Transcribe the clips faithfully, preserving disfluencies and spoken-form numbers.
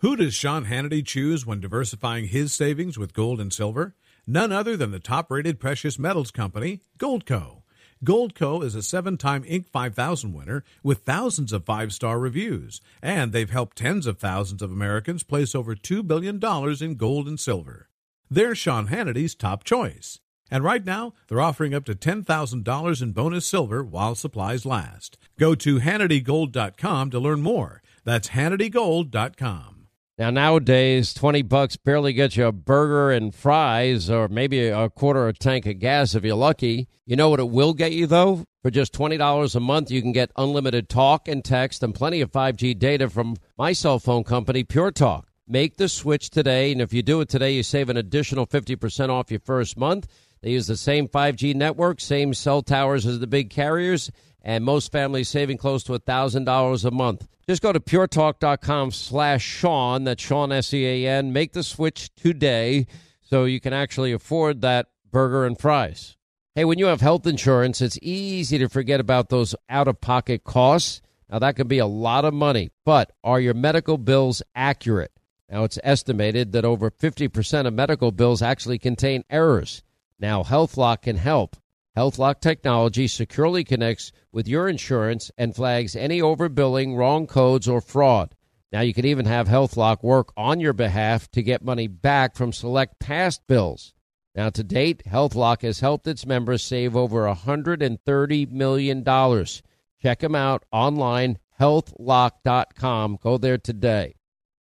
Who does Sean Hannity choose when diversifying his savings with gold and silver? None other than the top-rated precious metals company, Goldco. Goldco is a seven-time Inc five thousand winner with thousands of five-star reviews, and they've helped tens of thousands of Americans place over two billion dollars in gold and silver. They're Sean Hannity's top choice. And right now, they're offering up to ten thousand dollars in bonus silver while supplies last. Go to Hannity Gold dot com to learn more. That's Hannity Gold dot com. Now, nowadays, twenty bucks barely gets you a burger and fries or maybe a quarter of a tank of gas if you're lucky. You know what it will get you, though? For just twenty dollars a month, you can get unlimited talk and text and plenty of five G data from my cell phone company, Pure Talk. Make the switch today, and if you do it today, you save an additional fifty percent off your first month. They use the same five G network, same cell towers as the big carriers, and most families saving close to one thousand dollars a month. Just go to puretalk.com slash Sean, that's Sean, S E A N. Make the switch today so you can actually afford that burger and fries. Hey, when you have health insurance, it's easy to forget about those out-of-pocket costs. Now, that can be a lot of money, but are your medical bills accurate? Now, it's estimated that over fifty percent of medical bills actually contain errors. Now, HealthLock can help. HealthLock technology securely connects with your insurance and flags any overbilling, wrong codes, or fraud. Now, you can even have HealthLock work on your behalf to get money back from select past bills. Now, to date, HealthLock has helped its members save over one hundred thirty million dollars. Check them out online, health lock dot com. Go there today.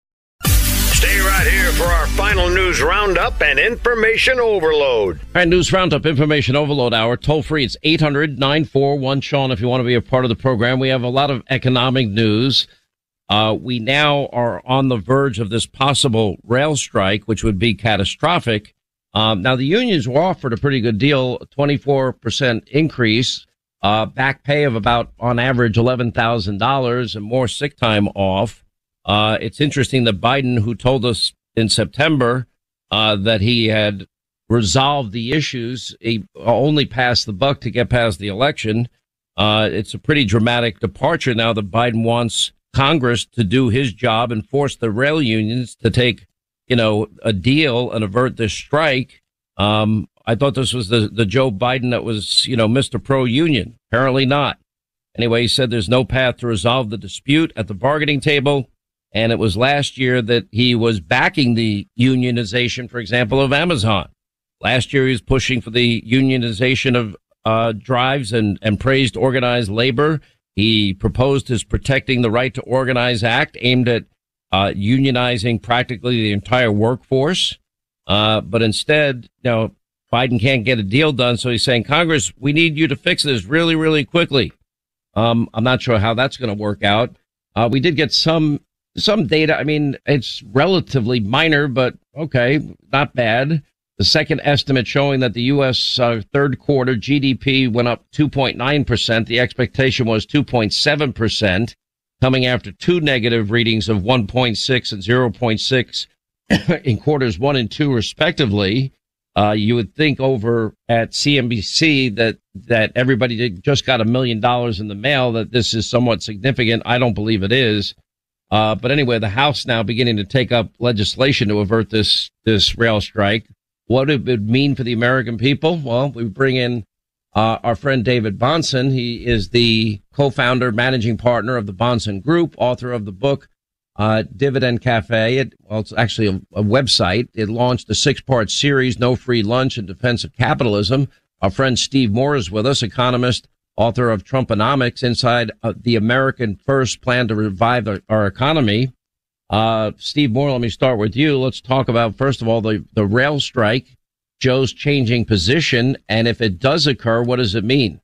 Stay right here for our final news roundup and information overload. All right, news roundup, information overload hour. Toll free, it's eight hundred nine four one Sean if you want to be a part of the program. We have a lot of economic news. Uh, we now are on the verge of this possible rail strike, which would be catastrophic. Um, now, the unions were offered a pretty good deal, a twenty-four percent increase, uh, back pay of about, on average, eleven thousand dollars and more sick time off. Uh, it's interesting that Biden, who told us in September uh, that he had resolved the issues, he only passed the buck to get past the election. Uh, it's a pretty dramatic departure now that Biden wants Congress to do his job and force the rail unions to take, you know, a deal and avert this strike. Um, I thought this was the, the Joe Biden that was, you know, Mister Pro-Union. Apparently not. Anyway, he said there's no path to resolve the dispute at the bargaining table. And it was last year that he was backing the unionization, for example, of Amazon. Last year, he was pushing for the unionization of uh, drives and, and praised organized labor. He proposed his Protecting the Right to Organize Act aimed at uh, unionizing practically the entire workforce. Uh, but instead, you know, Biden can't get a deal done. So he's saying, Congress, we need you to fix this really, really quickly. Um, I'm not sure how that's going to work out. Uh, we did get some Some data, I mean, it's relatively minor, but okay, not bad. The second estimate showing that the U S uh, third quarter G D P went up two point nine percent. The expectation was two point seven percent, coming after two negative readings of one point six and zero point six in quarters one and two, respectively. Uh, you would think over at C N B C that, that everybody did, just got a million dollars in the mail, that this is somewhat significant. I don't believe it is. Uh, but anyway, the House now beginning to take up legislation to avert this, this rail strike. What it would mean for the American people? Well, we bring in, uh, our friend David Bahnsen. He is the co-founder, managing partner of the Bahnsen Group, author of the book, uh, Dividend Cafe. It, well, it's actually a, a website. It launched a six-part series, No Free Lunch in Defense of Capitalism. Our friend Steve Moore is with us, economist, author of Trumponomics, inside uh, the American First plan to revive our, our economy. Uh, Steve Moore, let me start with you. Let's talk about, first of all, the, the rail strike, Joe's changing position, and if it does occur, what does it mean?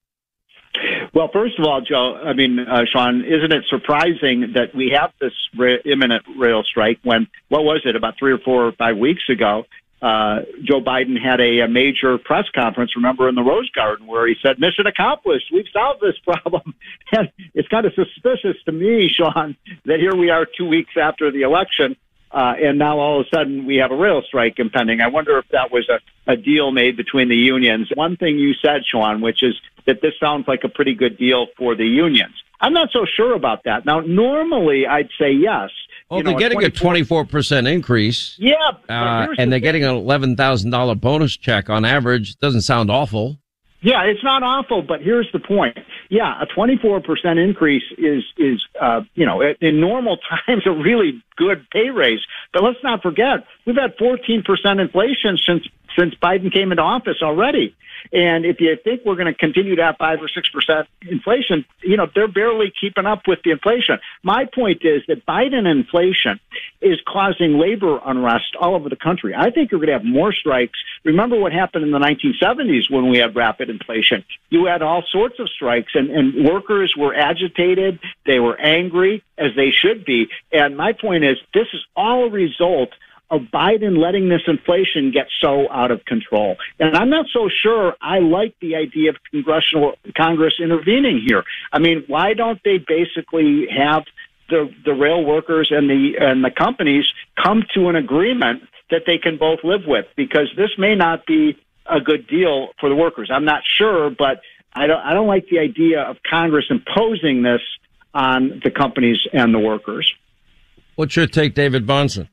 Well, first of all, Joe, I mean, uh, Sean, isn't it surprising that we have this ra- imminent rail strike when, what was it, about three or four or five weeks ago, Uh, Joe Biden had a, a major press conference, remember, in the Rose Garden, where he said, mission accomplished, we've solved this problem. And it's kind of suspicious to me, Sean, that here we are two weeks after the election, Uh, and now all of a sudden we have a rail strike impending. I wonder if that was a, a deal made between the unions. One thing you said, Sean, which is that this sounds like a pretty good deal for the unions. I'm not so sure about that. Now, normally I'd say yes. Well, you they're know, getting a twenty-four percent increase. Yeah. Uh, and they're getting an eleven thousand dollars bonus check on average. Doesn't sound awful. Yeah, it's not awful, but here's the point. Yeah, a twenty-four percent increase is, is uh, you know, in normal times a really good pay raise. But let's not forget, we've had fourteen percent inflation since since Biden came into office already. And if you think we're going to continue to have five or six percent inflation, you know, they're barely keeping up with the inflation. My point is that Biden inflation is causing labor unrest all over the country. I think we're going to have more strikes. Remember what happened in the nineteen seventies when we had rapid inflation. You had all sorts of strikes, and, and workers were agitated. They were angry, as they should be. And my point is, this is all a result of Biden letting this inflation get so out of control. And I'm not so sure I like the idea of congressional Congress intervening here. I mean, why don't they basically have the the rail workers and the and the companies come to an agreement that they can both live with? Because this may not be a good deal for the workers. I'm not sure, but I don't I don't like the idea of Congress imposing this on the companies and the workers. What's your take, David Bahnsen?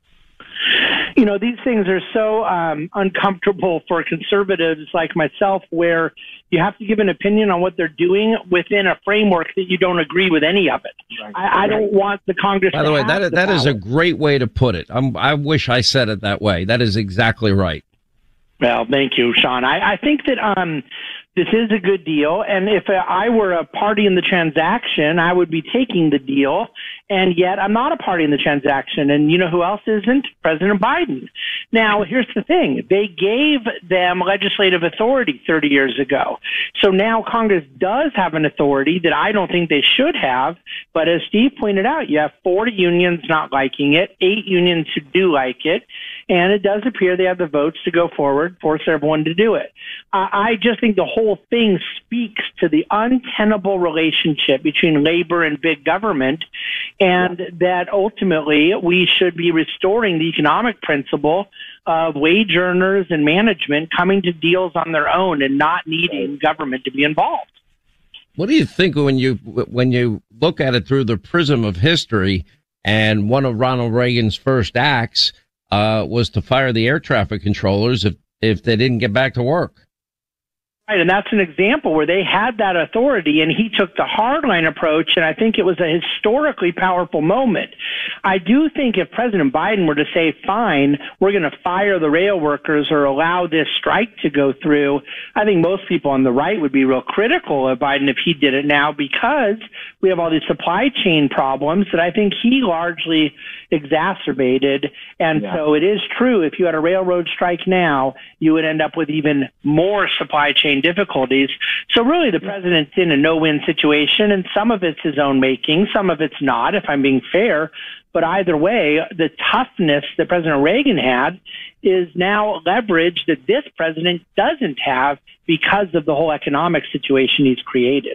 You know, these things are so um, uncomfortable for conservatives like myself, where you have to give an opinion on what they're doing within a framework that you don't agree with any of it. Right. I, I don't want the Congress. By the to way, have that the that power. is a great way to put it. I'm, I wish I said it that way. That is exactly right. Well, thank you, Sean. I, I think that um, this is a good deal, and if I were a party in the transaction, I would be taking the deal, and yet I'm not a party in the transaction. And you know who else isn't? President Biden. Now, here's the thing. They gave them legislative authority thirty years ago. So now Congress does have an authority that I don't think they should have, but as Steve pointed out, you have forty unions not liking it, eight unions who do like it, and it does appear they have the votes to go forward, force everyone to do it. Uh, I just think the whole thing speaks to the untenable relationship between labor and big government, and that ultimately we should be restoring the economic principle of wage earners and management coming to deals on their own and not needing government to be involved. What do you think when you when you look at it through the prism of history? And one of Ronald Reagan's first acts uh, was to fire the air traffic controllers if if they didn't get back to work. Right, and that's an example where they had that authority, and he took the hardline approach, and I think it was a historically powerful moment. I do think if President Biden were to say, fine, we're going to fire the rail workers or allow this strike to go through, I think most people on the right would be real critical of Biden if he did it now, because we have all these supply chain problems that I think he largely exacerbated. And yeah. So it is true, if you had a railroad strike now, you would end up with even more supply chain difficulties. So really the president's in a no-win situation, and some of it's his own making, some of it's not, if I'm being fair. But either way, the toughness that President Reagan had is now leverage that this president doesn't have because of the whole economic situation he's created.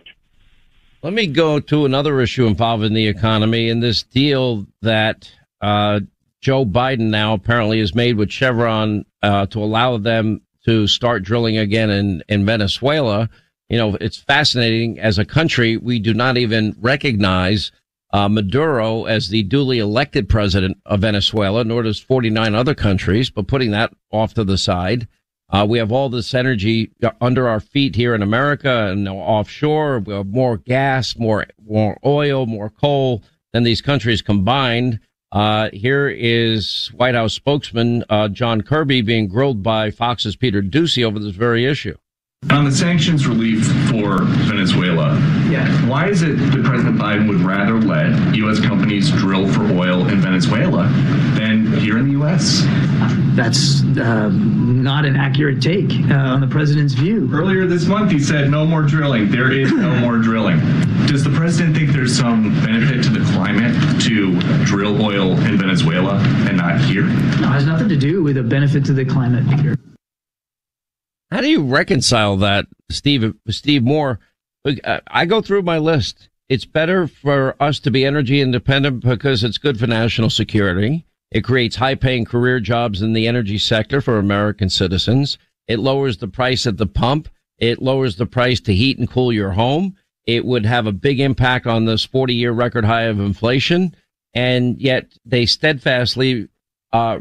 Let me go to another issue involving the economy and this deal that uh, Joe Biden now apparently has made with Chevron uh, to allow them to start drilling again in, in Venezuela. You know, it's fascinating. As a country, we do not even recognize uh, Maduro as the duly elected president of Venezuela, nor does forty-nine other countries. But putting that off to the side, uh, we have all this energy under our feet here in America and offshore. We have more gas, more, more oil, more coal than these countries combined. Uh, here is White House spokesman uh, John Kirby being grilled by Fox's Peter Doocy over this very issue. On the sanctions relief for Venezuela, yeah. Why is it that President Biden would rather let U S companies drill for oil in Venezuela than here in the U S? That's uh, not an accurate take uh, on the president's view. Earlier this month, he said no more drilling. There is no more drilling. Does the president think there's some benefit to the climate to drill oil in Venezuela and not here? No, it has nothing to do with a benefit to the climate, Peter. How do you reconcile that, Steve? Steve Moore, I go through my list. It's better for us to be energy independent because it's good for national security. It creates high-paying career jobs in the energy sector for American citizens. It lowers the price at the pump. It lowers the price to heat and cool your home. It would have a big impact on this forty-year record high of inflation. And yet they steadfastly uh,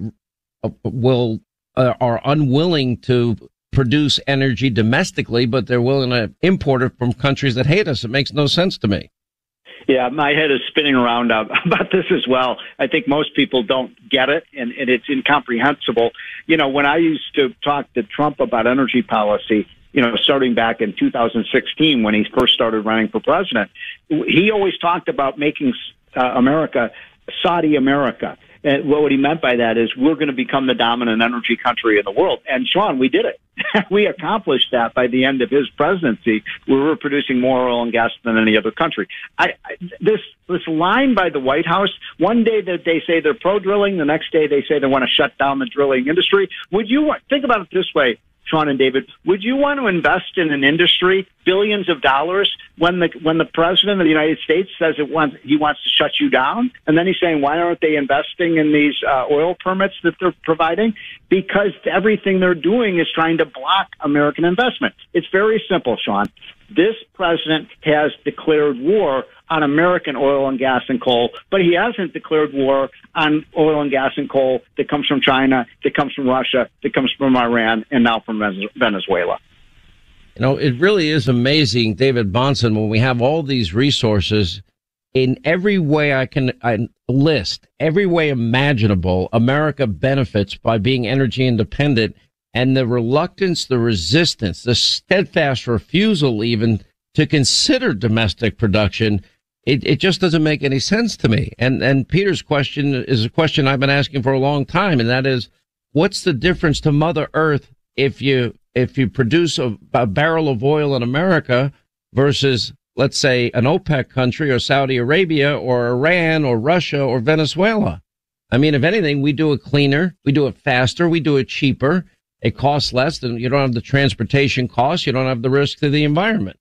will uh, are unwilling to produce energy domestically, but they're willing to import it from countries that hate us. It makes no sense to me. Yeah, my head is spinning around about this as well. I think most people don't get it, and, and it's incomprehensible. You know, when I used to talk to Trump about energy policy, you know, starting back in two thousand sixteen when he first started running for president, he always talked about making uh, America Saudi America. And what he meant by that is we're going to become the dominant energy country in the world. And, Sean, we did it. We accomplished that by the end of his presidency. We were producing more oil and gas than any other country. I, I, this this line by the White House, one day that they say they're pro-drilling, the next day they say they want to shut down the drilling industry. Would you think about it this way, Sean and David? Would you want to invest in an industry billions of dollars when the when the president of the United States says it wants he wants to shut you down, and then he's saying why aren't they investing in these uh, oil permits that they're providing? Because everything they're doing is trying to block American investment. It's very simple, Sean. This president has declared war on American oil and gas and coal, but he hasn't declared war on oil and gas and coal that comes from China, that comes from Russia, that comes from Iran, and now from Venezuela. You know, it really is amazing, David Bahnsen, when we have all these resources in every way I can I list, every way imaginable, America benefits by being energy independent. And the reluctance, the resistance, the steadfast refusal even to consider domestic production, it, it just doesn't make any sense to me. And and Peter's question is a question I've been asking for a long time, and that is, what's the difference to Mother Earth if you if you produce a, a barrel of oil in America versus, let's say, an OPEC country or Saudi Arabia or Iran or Russia or Venezuela? I mean, if anything, we do it cleaner, we do it faster, we do it cheaper. It costs less, and you don't have the transportation costs. You don't have the risk to the environment.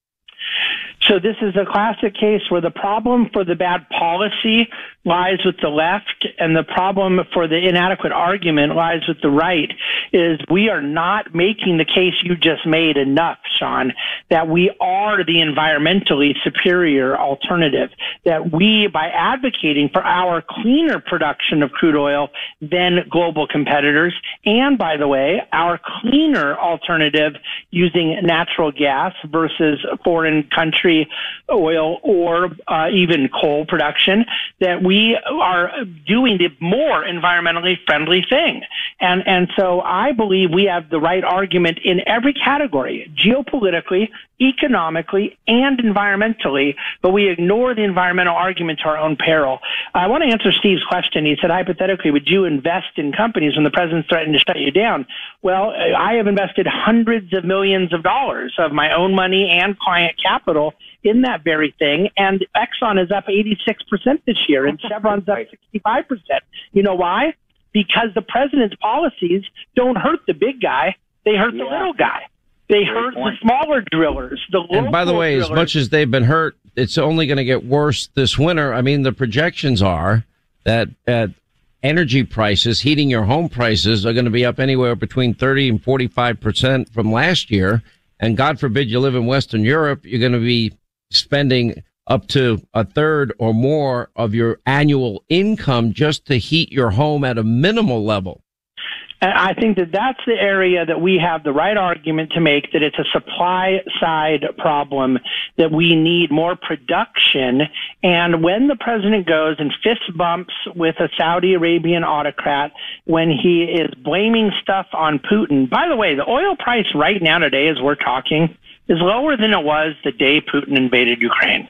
So this is a classic case where the problem for the bad policy lies with the left, and the problem for the inadequate argument lies with the right. Is we are not making the case you just made enough, Sean, that we are the environmentally superior alternative, that we, by advocating for our cleaner production of crude oil than global competitors, and, by the way, our cleaner alternative using natural gas versus foreign country oil or uh, even coal production, that we are doing the more environmentally friendly thing. And and so I believe we have the right argument in every category, geopolitically, economically, and environmentally, but we ignore the environmental argument to our own peril. I want to answer Steve's question. He said, hypothetically, would you invest in companies when the president's threatened to shut you down? Well, I have invested hundreds of millions of dollars of my own money and client capital in that very thing, and Exxon is up eighty-six percent this year, and Chevron's up sixty-five percent. You know why? Because the president's policies don't hurt the big guy, they hurt yeah. the little guy. They Great hurt point. the smaller drillers, the local And by the way, drillers. As much as they've been hurt, it's only going to get worse this winter. I mean, the projections are that at energy prices, heating your home prices, are going to be up anywhere between thirty and forty-five percent from last year. And God forbid you live in Western Europe, you're going to be spending up to a third or more of your annual income just to heat your home at a minimal level. And I think that that's the area that we have the right argument to make, that it's a supply side problem, that we need more production. And when the president goes and fist bumps with a Saudi Arabian autocrat, when he is blaming stuff on Putin, by the way, the oil price right now today, as we're talking, is lower than it was the day Putin invaded Ukraine.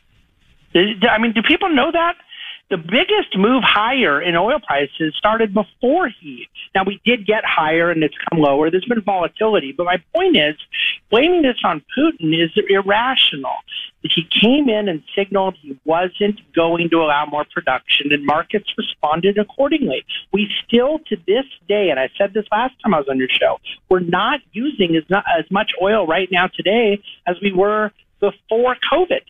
I mean, do people know that? The biggest move higher in oil prices started before he. Now, we did get higher and it's come lower. There's been volatility. But my point is, blaming this on Putin is irrational. He came in and signaled he wasn't going to allow more production, and markets responded accordingly. We still, to this day, and I said this last time I was on your show, we're not using as, not, as much oil right now today as we were before COVID.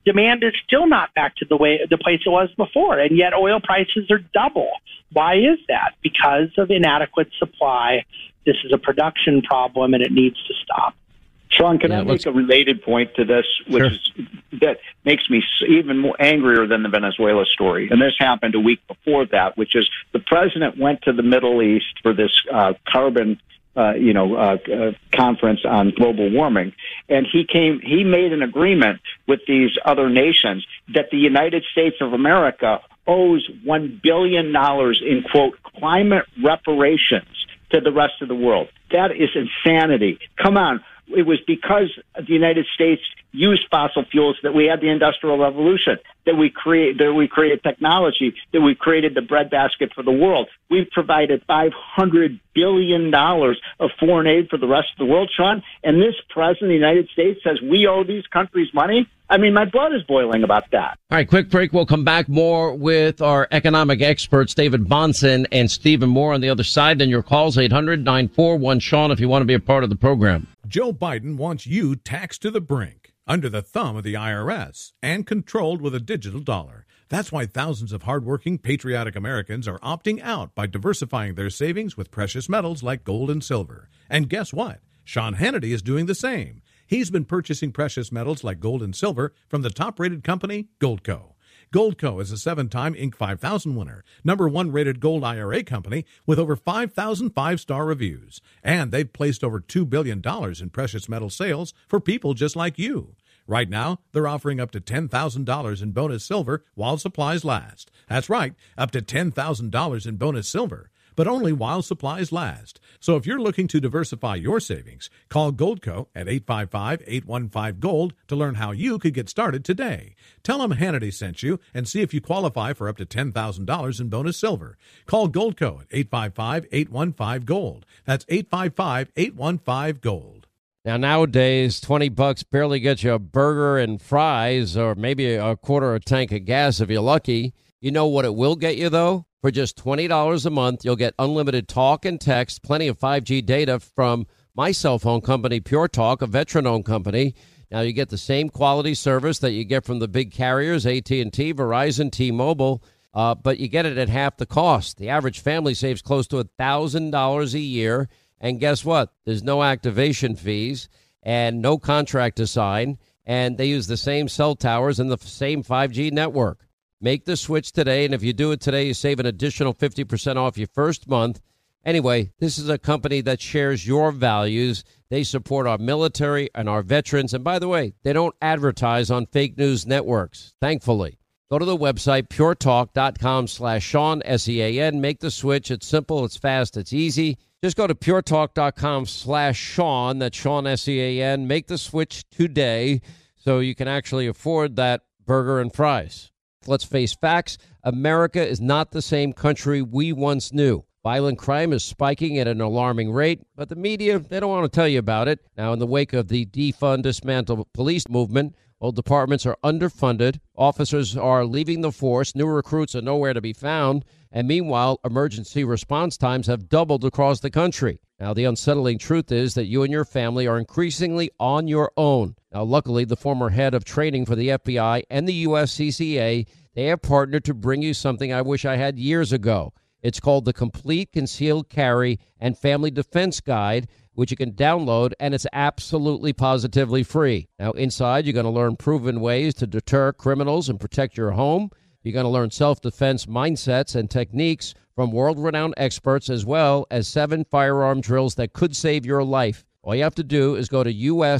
demand is still not back to the way the place it was before, and yet oil prices are double. Why is that? Because of inadequate supply. This is a production problem, and it needs to stop. Sean, can yeah, I make a related point to this, which sure. is that makes me even more angrier than the Venezuela story? And this happened a week before that, which is the president went to the Middle East for this uh, carbon, uh, you know, uh, uh, conference on global warming, and he came. He made an agreement with these other nations that the United States of America owes one billion dollars in, quote, climate reparations to the rest of the world. That is insanity. Come on. It was because the United States used fossil fuels that we had the Industrial Revolution, that we create, that we created technology, that we created the breadbasket for the world. We've provided five hundred billion dollars of foreign aid for the rest of the world, Sean, and this president of the United States says we owe these countries money? I mean, my blood is boiling about that. All right, quick break. We'll come back more with our economic experts, David Bahnsen and Stephen Moore on the other side. Then your calls, eight hundred, nine four one, Sean, if you want to be a part of the program. Joe Biden wants you taxed to the brink, under the thumb of the I R S, and controlled with a digital dollar. That's why thousands of hardworking, patriotic Americans are opting out by diversifying their savings with precious metals like gold and silver. And guess what? Sean Hannity is doing the same. He's been purchasing precious metals like gold and silver from the top-rated company, Goldco. Goldco is a seven-time Inc five thousand winner, number one rated gold I R A company with over five thousand five-star reviews. And they've placed over two billion dollars in precious metal sales for people just like you. Right now, they're offering up to ten thousand dollars in bonus silver while supplies last. That's right, up to ten thousand dollars in bonus silver, but only while supplies last. So if you're looking to diversify your savings, call Goldco at eight five five, eight one five, GOLD to learn how you could get started today. Tell them Hannity sent you and see if you qualify for up to ten thousand dollars in bonus silver. Call Goldco at eight five five, eight one five, GOLD. That's eight five five, eight one five, GOLD. Now, nowadays, twenty bucks barely gets you a burger and fries or maybe a quarter of a tank of gas if you're lucky. You know what it will get you, though? For just twenty dollars a month, you'll get unlimited talk and text, plenty of five G data from my cell phone company, Pure Talk, a veteran-owned company. Now, you get the same quality service that you get from the big carriers, A T and T, Verizon, T-Mobile, uh, but you get it at half the cost. The average family saves close to one thousand dollars a year. And guess what? There's no activation fees and no contract to sign, and they use the same cell towers and the same five G network. Make the switch today, and if you do it today, you save an additional fifty percent off your first month. Anyway, this is a company that shares your values. They support our military and our veterans, and by the way, they don't advertise on fake news networks, thankfully. Go to the website, puretalk.com slash Sean, S E A N. Make the switch. It's simple, it's fast, it's easy. Just go to puretalk.com slash Sean, that's Sean, S E A N. Make the switch today so you can actually afford that burger and fries. Let's face facts. America is not the same country we once knew. Violent crime is spiking at an alarming rate, but the media, they don't want to tell you about it. Now, in the wake of the defund, dismantle police movement, well, departments are underfunded, officers are leaving the force, new recruits are nowhere to be found, and meanwhile, emergency response times have doubled across the country. Now, the unsettling truth is that you and your family are increasingly on your own. Now, luckily, the former head of training for the F B I and the U S C C A, they have partnered to bring you something I wish I had years ago. It's called the Complete Concealed Carry and Family Defense Guide, which you can download, and it's absolutely positively free. Now, inside, you're going to learn proven ways to deter criminals and protect your home. You're going to learn self-defense mindsets and techniques from world-renowned experts, as well as seven firearm drills that could save your life. All you have to do is go to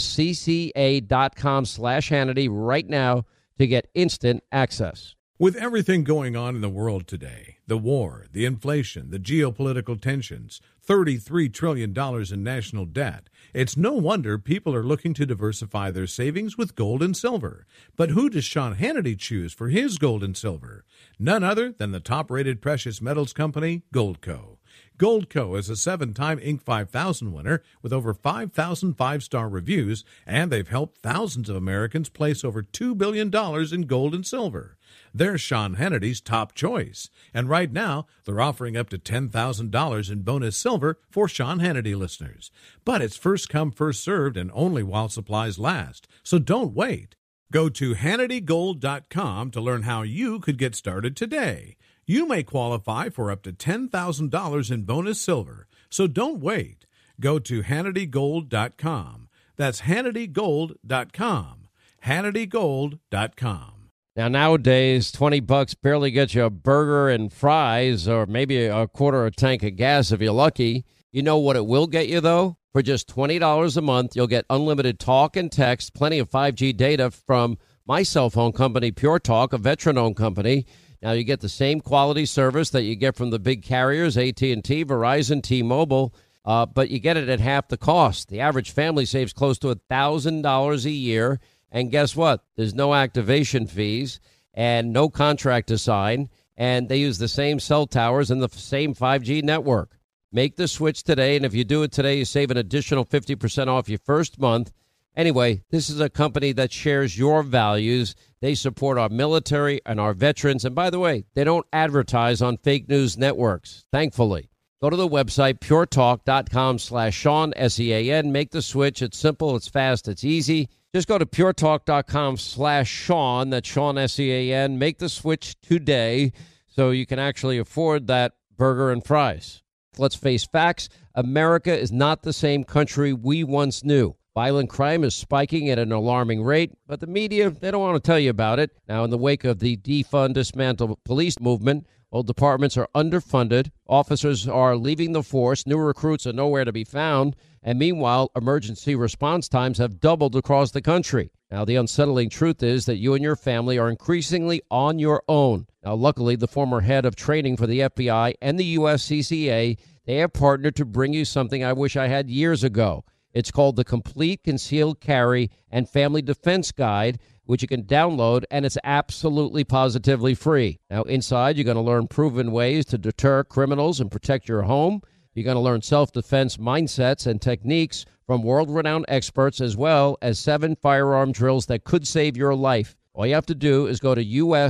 uscca.com slash Hannity right now to get instant access. With everything going on in the world today, the war, the inflation, the geopolitical tensions, thirty-three trillion dollars in national debt, it's no wonder people are looking to diversify their savings with gold and silver. But who does Sean Hannity choose for his gold and silver? None other than the top-rated precious metals company, Goldco. Goldco is a seven-time Inc five thousand winner with over five thousand five-star reviews, and they've helped thousands of Americans place over two billion dollars in gold and silver. They're Sean Hannity's top choice, and right now they're offering up to ten thousand dollars in bonus silver for Sean Hannity listeners. But it's first come, first served, and only while supplies last, so don't wait. Go to Hannity Gold dot com to learn how you could get started today. You may qualify for up to ten thousand dollars in bonus silver, so don't wait. Go to Hannity Gold dot com. That's Hannity Gold dot com. Hannity Gold dot com. Now, nowadays, twenty bucks barely gets you a burger and fries or maybe a quarter of a tank of gas if you're lucky. You know what it will get you, though? For just twenty dollars a month, you'll get unlimited talk and text, plenty of five G data from my cell phone company, Pure Talk, a veteran-owned company. Now, you get the same quality service that you get from the big carriers, A T and T, Verizon, T-Mobile, uh, but you get it at half the cost. The average family saves close to one thousand dollars a year. And guess what? There's no activation fees and no contract to sign, and they use the same cell towers and the same five G network. Make the switch today, and if you do it today, you save an additional fifty percent off your first month. Anyway, this is a company that shares your values. They support our military and our veterans. And by the way, they don't advertise on fake news networks, thankfully. Go to the website, puretalk.com slash Sean, S E A N. Make the switch. It's simple, it's fast, it's easy. Just go to puretalk.com slash Sean, that's Sean, S E A N. Make the switch today so you can actually afford that burger and fries. Let's face facts. America is not the same country we once knew. Violent crime is spiking at an alarming rate, but the media, they don't want to tell you about it. Now, in the wake of the defund, dismantle police movement, well, departments are underfunded, officers are leaving the force, new recruits are nowhere to be found, and meanwhile, emergency response times have doubled across the country. Now, the unsettling truth is that you and your family are increasingly on your own. Now, luckily, the former head of training for the F B I and the U S C C A, they have partnered to bring you something I wish I had years ago. It's called the Complete Concealed Carry and Family Defense Guide, which you can download, and it's absolutely positively free. Now, inside, you're going to learn proven ways to deter criminals and protect your home. You're going to learn self-defense mindsets and techniques from world-renowned experts, as well as seven firearm drills that could save your life. All you have to do is go to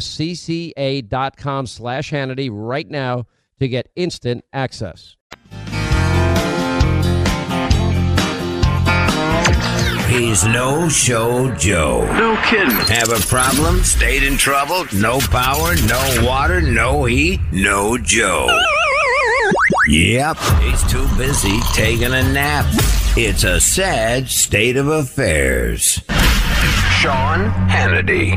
uscca.com slash Hannity right now to get instant access. He's No-Show Joe. No kidding. Have a problem? Stayed in trouble? No power? No water? No heat? No Joe. Yep, he's too busy taking a nap. It's a sad state of affairs. Sean Hannity.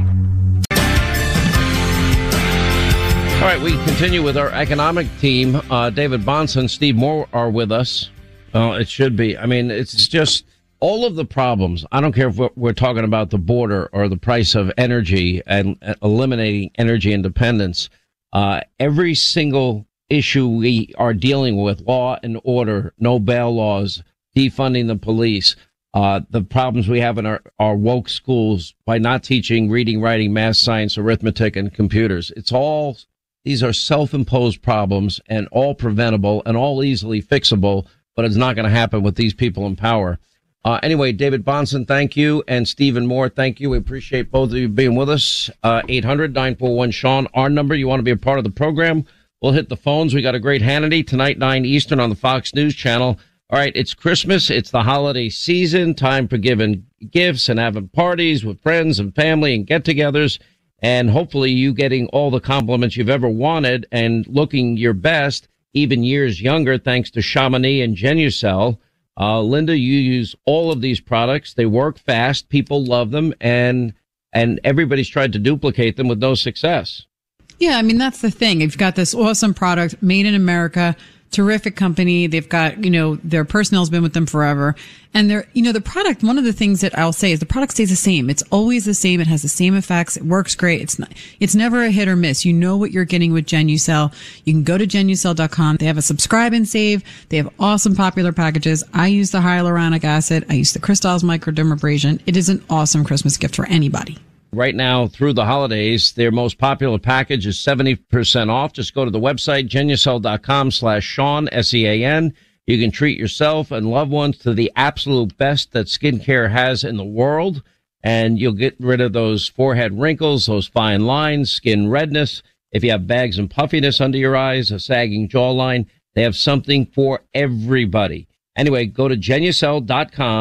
All right, we continue with our economic team. Uh, David Bahnsen, Steve Moore are with us. Well, it should be. I mean, it's just all of the problems. I don't care if we're, we're talking about the border or the price of energy and uh, eliminating energy independence. Uh, every single issue we are dealing with, law and order, no bail laws, defunding the police, uh, the problems we have in our, our woke schools by not teaching reading, writing, math, science, arithmetic, and computers. It's all, these are self-imposed problems and all preventable and all easily fixable, but it's not going to happen with these people in power. Uh, anyway, David Bahnsen, thank you. And Stephen Moore, thank you. We appreciate both of you being with us. Uh, eight hundred, nine four one, Sean, our number. You want to be a part of the program? We'll hit the phones. We got a great Hannity tonight, nine Eastern on the Fox News Channel. All right, it's Christmas. It's the holiday season. Time for giving gifts and having parties with friends and family and get-togethers. And hopefully you getting all the compliments you've ever wanted and looking your best, even years younger, thanks to Chamonix and Genucel. Uh, Linda, you use all of these products. They work fast. People love them. And, and everybody's tried to duplicate them with no success. Yeah, I mean, that's the thing. You've got this awesome product made in America, terrific company. They've got, you know, their personnel's been with them forever. And they're, you know, the product, one of the things that I'll say is the product stays the same. It's always the same. It has the same effects. It works great. It's not, it's never a hit or miss. You know what you're getting with Genucel. You can go to Genucel dot com. They have a subscribe and save. They have awesome popular packages. I use the hyaluronic acid. I use the Cristal's microdermabrasion. It is an awesome Christmas gift for anybody. Right now, through the holidays, their most popular package is seventy percent off. Just go to the website, Genucel.com slash Sean, S E A N. You can treat yourself and loved ones to the absolute best that skincare has in the world. And you'll get rid of those forehead wrinkles, those fine lines, skin redness. If you have bags and puffiness under your eyes, a sagging jawline, they have something for everybody. Anyway, go to Genucel dot com.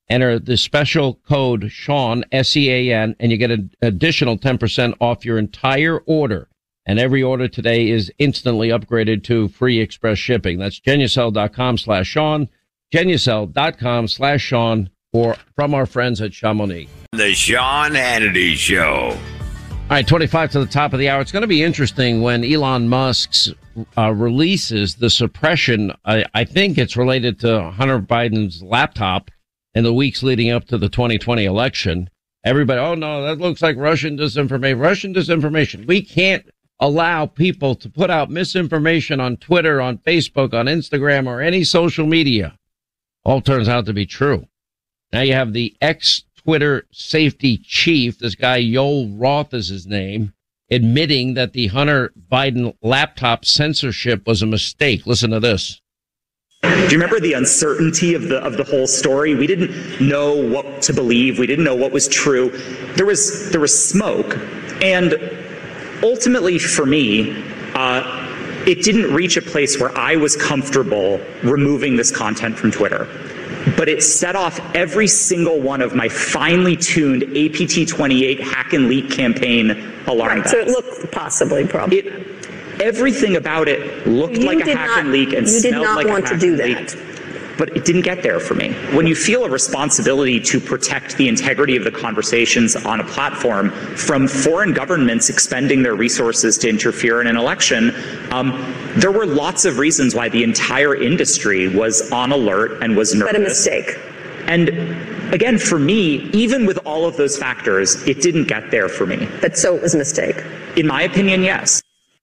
Enter the special code Sean, S E A N, and you get an additional ten percent off your entire order. And every order today is instantly upgraded to free express shipping. That's Genucel.com slash Sean, Genucel.com slash Sean, for from our friends at Chamonix. The Sean Hannity Show. All right, twenty-five to the top of the hour. It's going to be interesting when Elon Musk's uh, releases the suppression. I, I think it's related to Hunter Biden's laptop in the weeks leading up to the twenty twenty election. Everybody, oh, no, that looks like Russian disinformation. Russian disinformation. We can't allow people to put out misinformation on Twitter, on Facebook, on Instagram, or any social media. All turns out to be true. Now you have the ex-Twitter safety chief, this guy Yoel Roth is his name, admitting that the Hunter Biden laptop censorship was a mistake. Listen to this. Do you remember the uncertainty of the of the whole story? We didn't know what to believe. We didn't know what was true. There was there was smoke, and ultimately for me, uh, it didn't reach a place where I was comfortable removing this content from Twitter. But it set off every single one of my finely tuned A P T twenty-eight hack and leak campaign alarm bells. Right, so it looked possibly probably. It, everything about it looked like a hack and leak and smelled like a hack and leak. You did not want to do that. But it didn't get there for me. When you feel a responsibility to protect the integrity of the conversations on a platform from foreign governments expending their resources to interfere in an election, um, there were lots of reasons why the entire industry was on alert and was nervous. But a mistake. And again, for me, even with all of those factors, it didn't get there for me. But so it was a mistake. In my opinion, yes.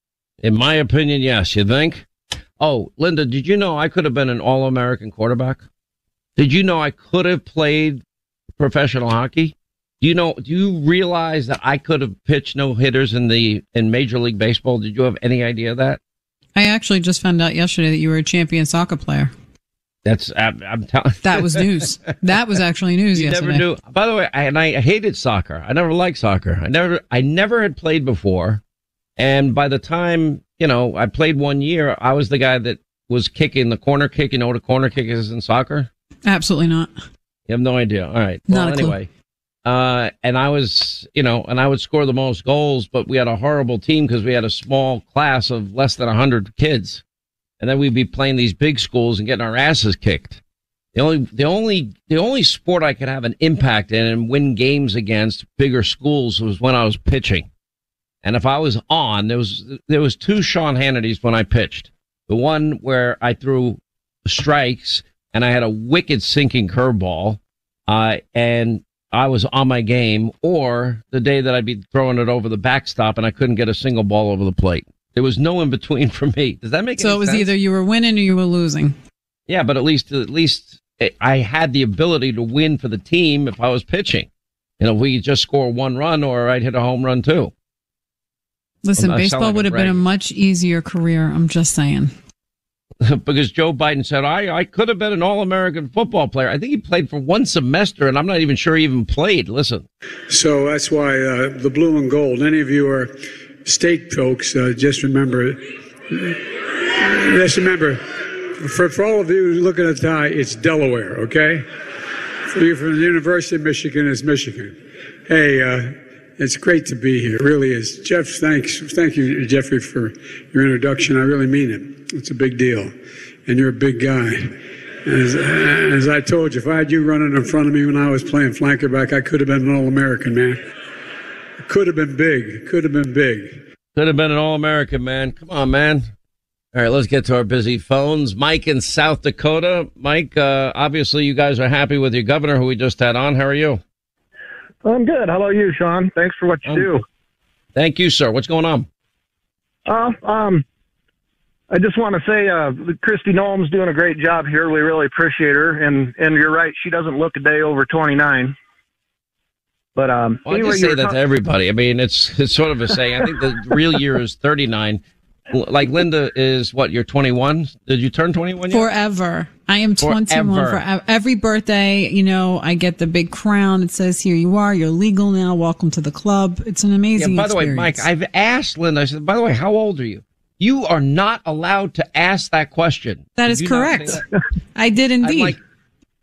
In my opinion, yes. You think? Oh, Linda, did you know I could have been an All-American quarterback? Did you know I could have played professional hockey? Do you know, do you realize that I could have pitched no hitters in the, in Major League Baseball? Did you have any idea of that? I actually just found out yesterday that you were a champion soccer player. That's, I'm, I'm telling That was news. That was actually news you yesterday. Never knew. By the way, I, and I hated soccer. I never liked soccer. I never, I never had played before. And by the time, you know, I played one year, I was the guy that was kicking the corner kick. You know what a corner kick is in soccer? Absolutely not. You have no idea. All right. Not well, a clue. Anyway, uh, and I was, you know, and I would score the most goals, but we had a horrible team because we had a small class of less than a hundred kids. And then we'd be playing these big schools and getting our asses kicked. The only, the only, the only sport I could have an impact in and win games against bigger schools was when I was pitching. And if I was on, there was there was two Sean Hannitys when I pitched. The one where I threw strikes and I had a wicked sinking curveball, uh, and I was on my game, or the day that I'd be throwing it over the backstop and I couldn't get a single ball over the plate. There was no in between for me. Does that make so any sense? So it was either you were winning or you were losing. Yeah, but at least at least I had the ability to win for the team if I was pitching. You know, we just score one run or I'd hit a home run too. Listen, baseball like would have been a much easier career. I'm just saying. Because Joe Biden said, I, I could have been an All-American football player. I think he played for one semester, and I'm not even sure he even played. Listen. So that's why uh, the blue and gold. Any of you are state folks, uh, just remember, just remember, for, for all of you looking at the tie, it's Delaware, okay? For you from the University of Michigan, it's Michigan. Hey, uh, it's great to be here. It really is. Jeff, thanks. Thank you, Jeffrey, for your introduction. I really mean it. It's a big deal. And you're a big guy. As, as I told you, if I had you running in front of me when I was playing flanker back, I could have been an All-American, man. It could have been big. It could have been big. Could have been an All-American, man. Come on, man. All right, let's get to our busy phones. Mike in South Dakota. Mike, uh, obviously you guys are happy with your governor who we just had on. How are you? I'm good. How about you, Sean? Thanks for what you um, do. Thank you, sir. What's going on? Uh, um, I just want to say, uh, Kristi Noem's doing a great job here. We really appreciate her. And, and you're right. She doesn't look a day over twenty-nine. But, um, well, anyway, I just say that ta- to everybody. I mean, it's, it's sort of a saying. I think the real year is thirty-nine. Like Linda is what? You're twenty-one. Did you turn twenty-one yet? Forever. I am twenty-one forever. for every birthday. You know, I get the big crown. It says, "Here you are. You're legal now. Welcome to the club." It's an amazing. Yeah. By experience. the way, Mike, I've asked Linda. I said, "By the way, how old are you?" You are not allowed to ask that question. That did is correct. That? I did indeed. I'm like,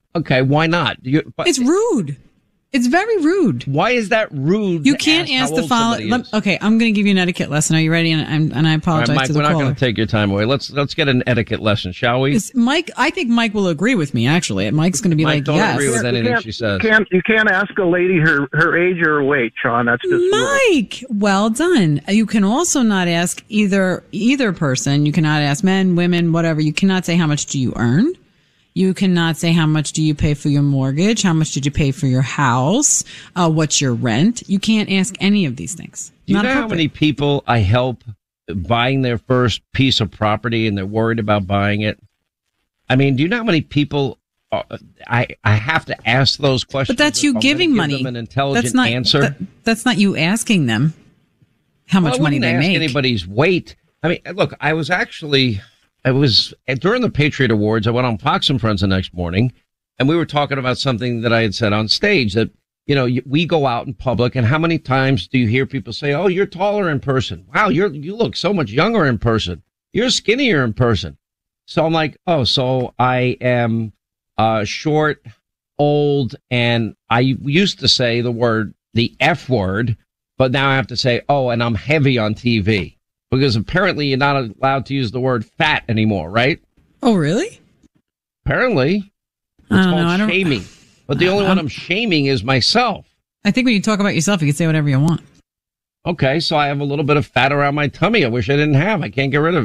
Okay, why not? You, but, it's rude. It's very rude. Why is that rude? You can't ask, ask the follow. Okay, I'm going to give you an etiquette lesson. Are you ready? And, and, and I apologize right, Mike, to the we're not caller. going to take your time away. Let's let's get an etiquette lesson, shall we? It's Mike, I think Mike will agree with me. Actually, Mike's going to be Mike, like, don't yes. agree with anything you she says. You can't, you can't ask a lady her, her age or her weight, Sean. That's just Mike. Rude. Well done. You can also not ask either either person. You cannot ask men, women, whatever. You cannot say how much do you earn. You cannot say how much do you pay for your mortgage? How much did you pay for your house? Uh, what's your rent? You can't ask any of these things. Do you know how many people I help buying their first piece of property and they're worried about buying it? I mean, do you know how many people uh, I I have to ask those questions? But that's you giving give money. Them an intelligent that's not, answer. That, that's not you asking them how much well, I money they ask make. Anybody's weight. I mean, look, I was actually. I was during the Patriot Awards. I went on Fox and Friends the next morning, and we were talking about something that I had said on stage that, you know, we go out in public, and how many times do you hear people say, "Oh, you're taller in person. Wow, you're you look so much younger in person. You're skinnier in person." So I'm like, oh, so I am uh, short, old, and I used to say the word, the F word, but now I have to say, oh, and I'm heavy on T V. Because apparently you're not allowed to use the word fat anymore, right? Oh, really? Apparently. It's I don't called know. I don't, shaming. But the only I'm, one I'm shaming is myself. I think when you talk about yourself, you can say whatever you want. Okay, so I have a little bit of fat around my tummy. I wish I didn't have. I can't get rid of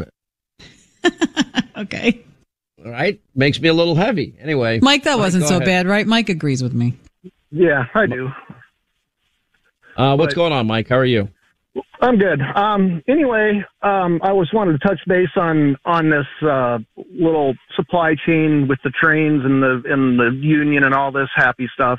it. Okay. All right. Makes me a little heavy. Anyway. Mike, that wasn't go so ahead. bad, right? Mike agrees with me. Yeah, I do. Uh, what's But- going on, Mike? How are you? I'm good. Um, anyway, um, I was wanted to touch base on on this uh, little supply chain with the trains and the and the union and all this happy stuff.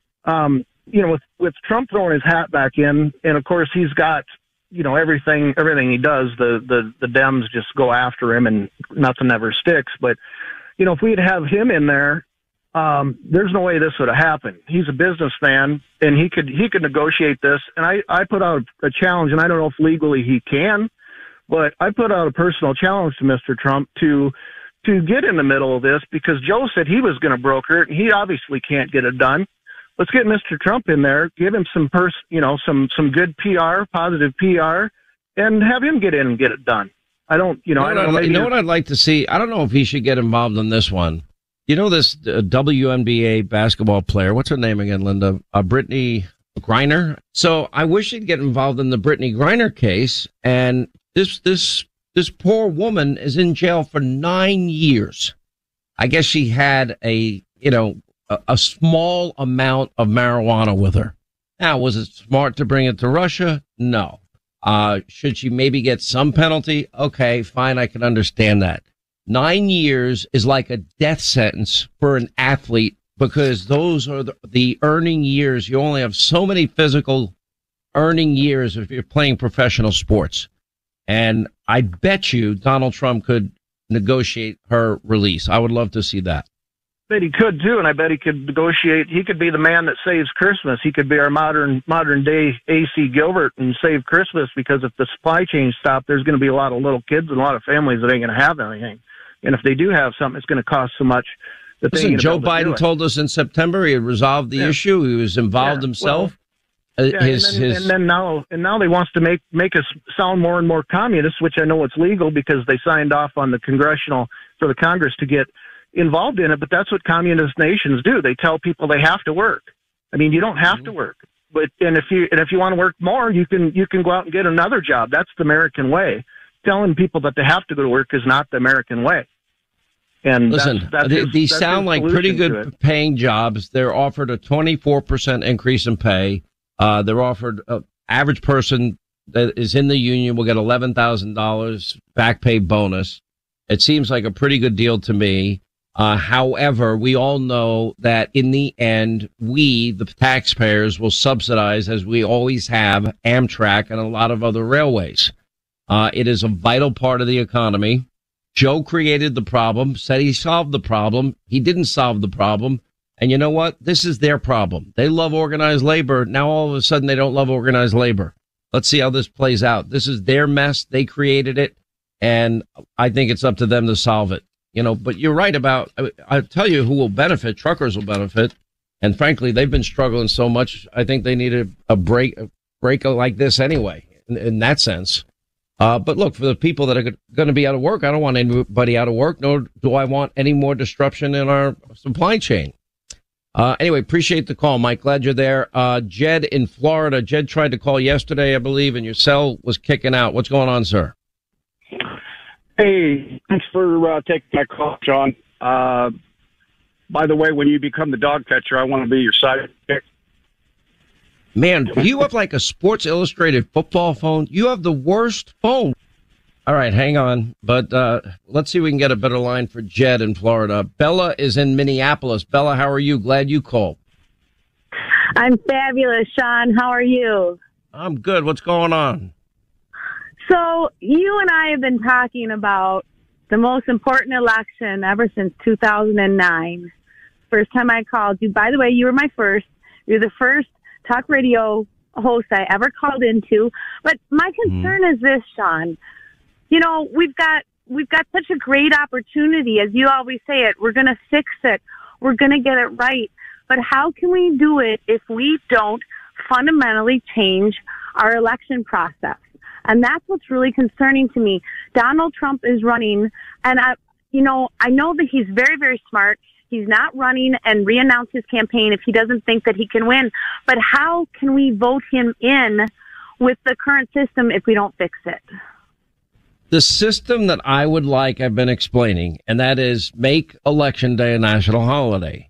Um, you know, with with Trump throwing his hat back in, and of course he's got you know everything everything he does. The the the Dems just go after him, and nothing ever sticks. But you know, if we'd have him in there. Um, there's no way this would have happened. He's a businessman, and he could he could negotiate this. And I, I put out a challenge, and I don't know if legally he can, but I put out a personal challenge to Mister Trump to to get in the middle of this because Joe said he was going to broker it, and he obviously can't get it done. Let's get Mister Trump in there, give him some pers you know some some good P R, positive P R, and have him get in and get it done. I don't, you know, You I know, don't what, know. you know what I'd like to see? I don't know if he should get involved in this one. You know this uh, W N B A basketball player? What's her name again, Linda? Uh, Brittany Griner. So I wish he'd get involved in the Brittany Griner case. And this this this poor woman is in jail for nine years. I guess she had a you know a, a small amount of marijuana with her. Now, was it smart to bring it to Russia? No. Uh, should she maybe get some penalty? Okay, fine. I can understand that. Nine years is like a death sentence for an athlete because those are the, the earning years. You only have so many physical earning years if you're playing professional sports. And I bet you Donald Trump could negotiate her release. I would love to see that. I bet he could too, and I bet he could negotiate. He could be the man that saves Christmas. He could be our modern modern day A C Gilbert and save Christmas because if the supply chain stopped, there's going to be a lot of little kids and a lot of families that ain't going to have anything. And if they do have something, it's going to cost so much that they Listen, ain't Joe gonna be able to do Biden it. told us in September he had resolved the Yeah. issue. He was involved Yeah, himself. well, Uh, Yeah, his, and, then, his, and then now, and now they wants to make make us sound more and more communist, which I know it's legal because they signed off on the congressional for the Congress to get involved in it. But that's what communist nations do. They tell people they have to work. I mean, you don't have to work, but and if you and if you want to work more, you can you can go out and get another job. That's the American way. Telling people that they have to go to work is not the American way. And Listen, that's, that's they, his- these that's sound his like pretty solution to good it. paying jobs. They're offered a twenty-four percent increase in pay. Uh, they're offered an average person that is in the union will get eleven thousand dollars back pay bonus. It seems like a pretty good deal to me. Uh, however, we all know that in the end, we, the taxpayers, will subsidize, as we always have, Amtrak and a lot of other railways. Uh, it is a vital part of the economy. Joe created the problem, said he solved the problem. He didn't solve the problem. And you know what? This is their problem. They love organized labor. Now all of a sudden they don't love organized labor. Let's see how this plays out. This is their mess. They created it. And I think it's up to them to solve it. You know, but you're right about, I, I'll tell you who will benefit. Truckers will benefit. And frankly, they've been struggling so much. I think they need a, a break, a break like this anyway, in, in that sense. Uh, but look, for the people that are going to be out of work, I don't want anybody out of work, nor do I want any more disruption in our supply chain. Uh, anyway, appreciate the call, Mike. Glad you're there. Uh, Jed in Florida. Jed tried to call yesterday, I believe, and your cell was kicking out. What's going on, sir? Hey, thanks for uh, taking my call, John. Uh, by the way, when you become the dog catcher, I want to be your sidekick. Man, do you have like a Sports Illustrated football phone? You have the worst phone. All right, hang on. But uh, let's see if we can get a better line for Jed in Florida. Bella is in Minneapolis. Bella, how are you? Glad you called. I'm fabulous, Sean. How are you? I'm good. What's going on? So you and I have been talking about the most important election ever since two thousand nine. First time I called you. By the way, you were my first. You're the first talk radio host I ever called into. But my concern mm. is this, Sean. You know, we've got we've got such a great opportunity. As you always say it, we're going to fix it. We're going to get it right. But how can we do it if we don't fundamentally change our election process? And that's what's really concerning to me. Donald Trump is running, and I, you know, I know that he's very, very smart. He's not running and re-announce his campaign if he doesn't think that he can win. But how can we vote him in with the current system if we don't fix it? The system that I would like, I've been explaining, and that is make Election Day a national holiday.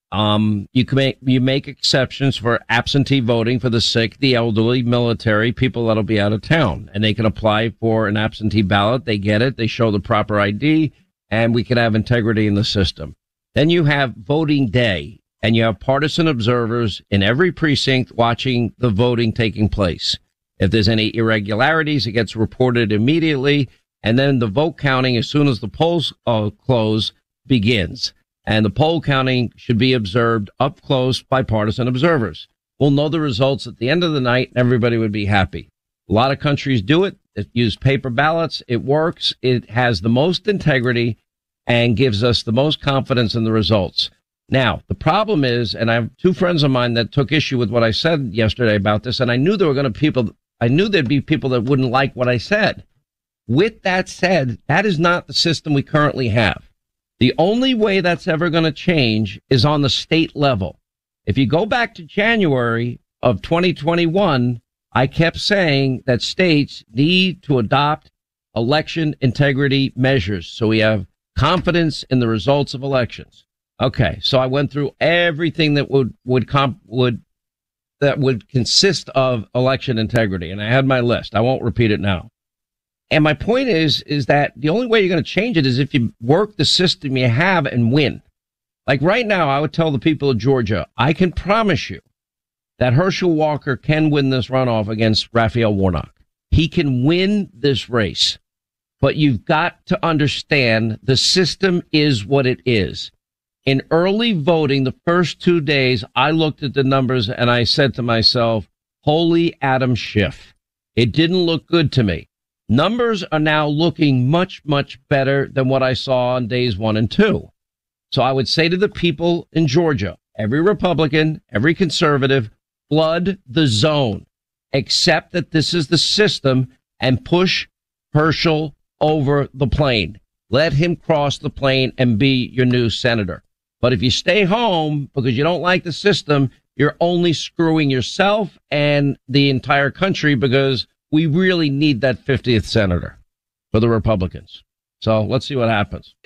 Um, you can make, you make exceptions for absentee voting for the sick, the elderly, military, people that'll be out of town, and they can apply for an absentee ballot. They get it. They show the proper I D, and we can have integrity in the system. Then you have voting day, and you have partisan observers in every precinct watching the voting taking place. If there's any irregularities, it gets reported immediately, and then the vote counting, as soon as the polls uh, close, begins. And the poll counting should be observed up close by partisan observers. We'll know the results at the end of the night, and everybody would be happy. A lot of countries do it. They use paper ballots. It works. It has the most integrity and gives us the most confidence in the results. Now, the problem is, and I have two friends of mine that took issue with what I said yesterday about this, and I knew there were going to people, I knew there'd be people that wouldn't like what I said. With that said, that is not the system we currently have. The only way that's ever going to change is on the state level. If you go back to January of twenty twenty-one, I kept saying that states need to adopt election integrity measures so we have confidence in the results of elections. Okay, so I went through everything that would would comp would that would consist of election integrity, and I had my list. I won't repeat it now. And my point is, is that the only way you're going to change it is if you work the system you have and win. Like right now, I would tell the people of Georgia, I can promise you that Herschel Walker can win this runoff against Raphael Warnock. He can win this race. But you've got to understand the system is what it is. In early voting, the first two days, I looked at the numbers and I said to myself, holy Adam Schiff. It didn't look good to me. Numbers are now looking much, much better than what I saw on days one and two. So I would say to the people in Georgia, every Republican, every conservative, flood the zone, accept that this is the system and push Herschel over the plane. Let him cross the plane and be your new senator. But if you stay home because you don't like the system, you're only screwing yourself and the entire country because we really need that fiftieth senator for the Republicans. So let's see what happens.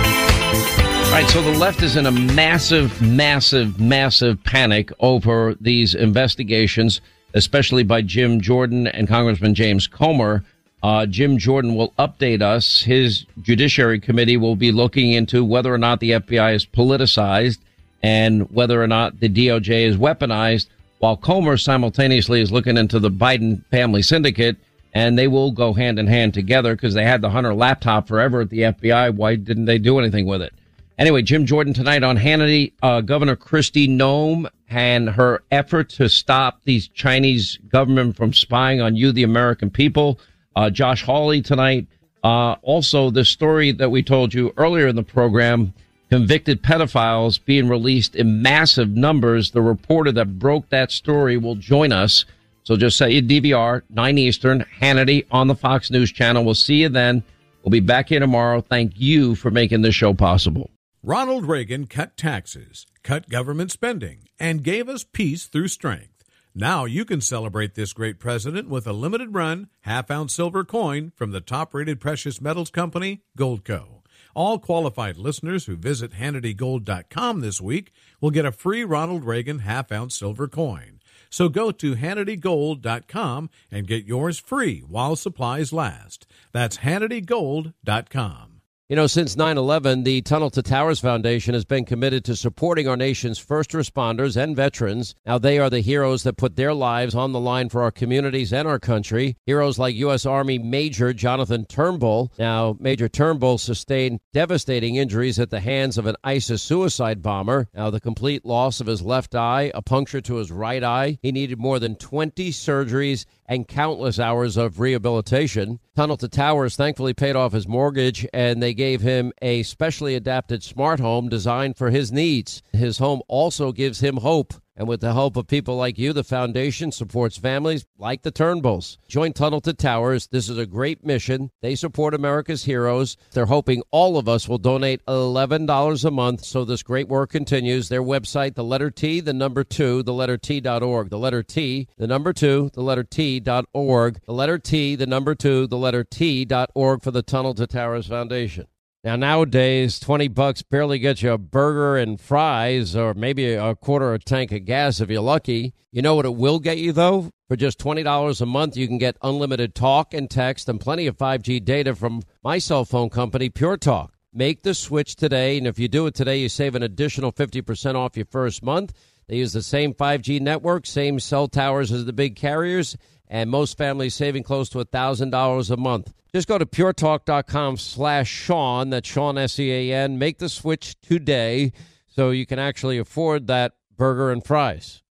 All right, so the left is in a massive, massive, massive panic over these investigations, especially by Jim Jordan and Congressman James Comer. Uh, Jim Jordan will update us. His Judiciary Committee will be looking into whether or not the F B I is politicized and whether or not the D O J is weaponized, while Comer simultaneously is looking into the Biden family syndicate, and they will go hand in hand together because they had the Hunter laptop forever at the F B I. Why didn't they do anything with it? Anyway, Jim Jordan tonight on Hannity, uh, Governor Kristi Noem and her effort to stop these Chinese government from spying on you, the American people. Uh, Josh Hawley tonight, Uh, also, the story that we told you earlier in the program, convicted pedophiles being released in massive numbers. The reporter that broke that story will join us. So just set your D V R, nine Eastern, Hannity on the Fox News Channel. We'll see you then. We'll be back here tomorrow. Thank you for making this show possible. Ronald Reagan cut taxes, cut government spending, and gave us peace through strength. Now you can celebrate this great president with a limited run, half-ounce silver coin from the top-rated precious metals company, Goldco. All qualified listeners who visit Hannity Gold dot com this week will get a free Ronald Reagan half-ounce silver coin. So go to Hannity Gold dot com and get yours free while supplies last. That's Hannity Gold dot com. You know, since nine eleven, the Tunnel to Towers Foundation has been committed to supporting our nation's first responders and veterans. Now, they are the heroes that put their lives on the line for our communities and our country. Heroes like U S. Army Major Jonathan Turnbull. Now, Major Turnbull sustained devastating injuries at the hands of an ISIS suicide bomber. Now, the complete loss of his left eye, a puncture to his right eye. He needed more than twenty surgeries and countless hours of rehabilitation. Tunnel to Towers thankfully paid off his mortgage, and they gave him a specially adapted smart home designed for his needs. His home also gives him hope. And with the help of people like you, the foundation supports families like the Turnbulls. Join Tunnel to Towers. This is a great mission. They support America's heroes. They're hoping all of us will donate eleven dollars a month so this great work continues. Their website, the letter T, the number two, the letter T dot org. The letter T, the number two, the letter T dot org. The letter T, the number two, the letter T dot org for the Tunnel to Towers Foundation. Now, nowadays, twenty bucks barely gets you a burger and fries or maybe a quarter of a tank of gas if you're lucky. You know what it will get you, though? For just twenty dollars a month, you can get unlimited talk and text and plenty of five G data from my cell phone company, Pure Talk. Make the switch today, and if you do it today, you save an additional fifty percent off your first month. They use the same five G network, same cell towers as the big carriers, and most families saving close to one thousand dollars a month. Just go to puretalk.com slash Sean, that's Sean, S E A N. Make the switch today so you can actually afford that burger and fries.